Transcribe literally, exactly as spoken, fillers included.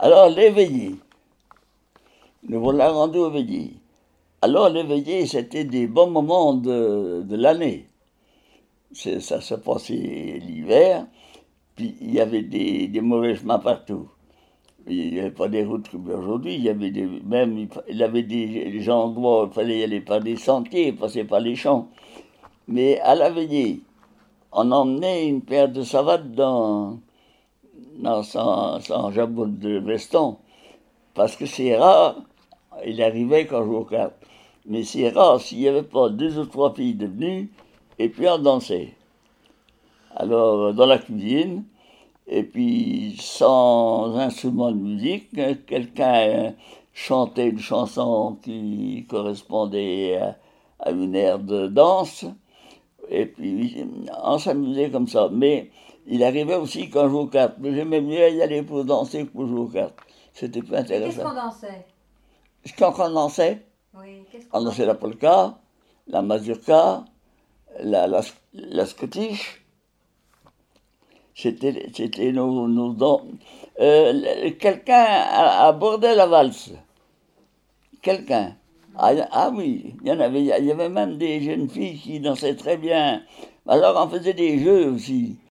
Alors, l'éveillé. Nous voilà rendus au veillé. Alors, les veillées, c'était des bons moments de, de l'année. C'est, ça se passait l'hiver, puis il y avait des, des mauvais chemins partout. Il n'y avait pas des routes comme aujourd'hui, il y avait des, même il y avait des, des endroits où il fallait y aller par des sentiers, passer par les champs. Mais à la veillée, on emmenait une paire de savates dans, dans son, son jabot de veston, parce que c'est rare, il arrivait quand je joue aux cartes, mais c'est rare s'il n'y avait pas deux ou trois filles de venues, et puis on dansait. Alors, dans la cuisine, et puis sans instrument de musique, quelqu'un chantait une chanson qui correspondait à, à une aire de danse, et puis on s'amusait comme ça. Mais il arrivait aussi qu'on joue aux cartes, mais j'aimais mieux y aller pour danser que pour jouer aux cartes. C'était plus intéressant. Qu'est-ce qu'on dansait? Quand on dansait, Oui, qu'est-ce qu'on on dansait dansait? la polka, la mazurka, la, la, la scottish. C'était, c'était nos, nos dons. Euh, quelqu'un abordait la valse. Quelqu'un. Ah, ah oui, il y en avait, il y avait même des jeunes filles qui dansaient très bien. Alors on faisait des jeux aussi.